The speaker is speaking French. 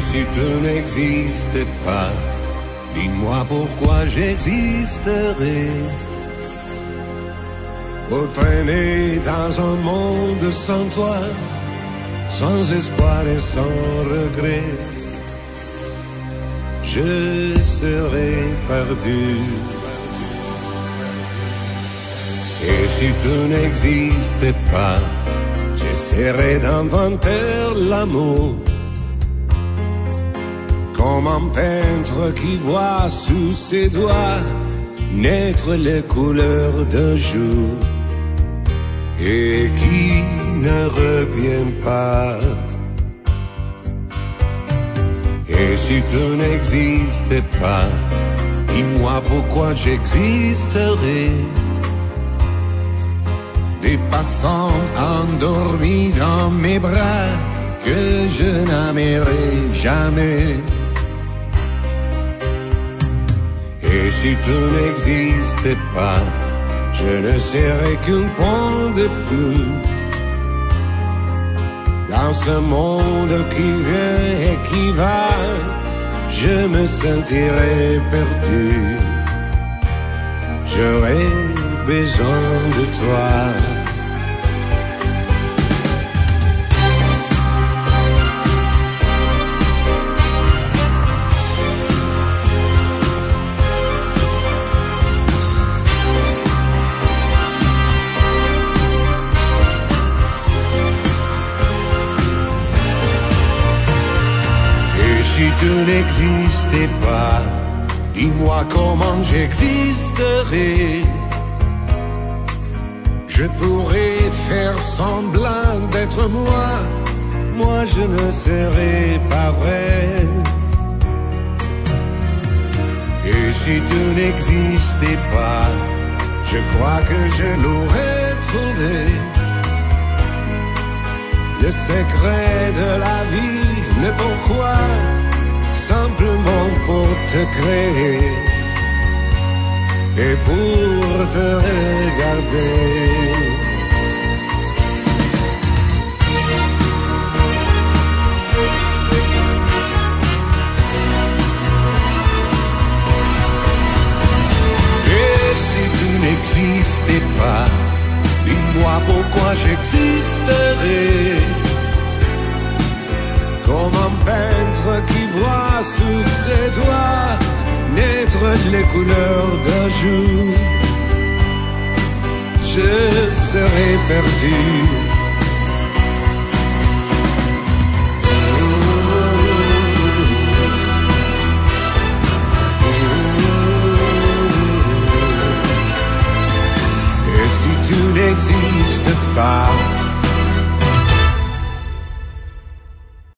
si tu n'existais pas, dis-moi pourquoi j'existerais. Pour traîner dans un monde sans toi, sans espoir et sans regret, je serais perdu. Et si tu n'existais pas, j'essaierais d'inventer l'amour, comme un peintre qui voit sous ses doigts naître les couleurs d'un jour et qui ne revient pas. Et si tu n'existais pas, dis-moi pourquoi j'existerais. Des passants endormis dans mes bras que je n'aimerai jamais. Et si tu n'existais pas, je ne serais qu'un pont de plus dans ce monde qui vient et qui va. Je me sentirais perdu. J'aurais besoin de toi. Si tu n'existais pas, dis-moi comment j'existerais. Je pourrais faire semblant d'être moi, moi je ne serais pas vrai. Et si tu n'existais pas, je crois que je l'aurais trouvé. Le secret de la vie, le pourquoi, simplement pour te créer et pour te regarder. Et si tu n'existais pas, dis-moi pourquoi j'existerais. Comme un peintre qui voit sous ses doigts naître les couleurs d'un jour, je serai perdu. Et si tu n'existes pas,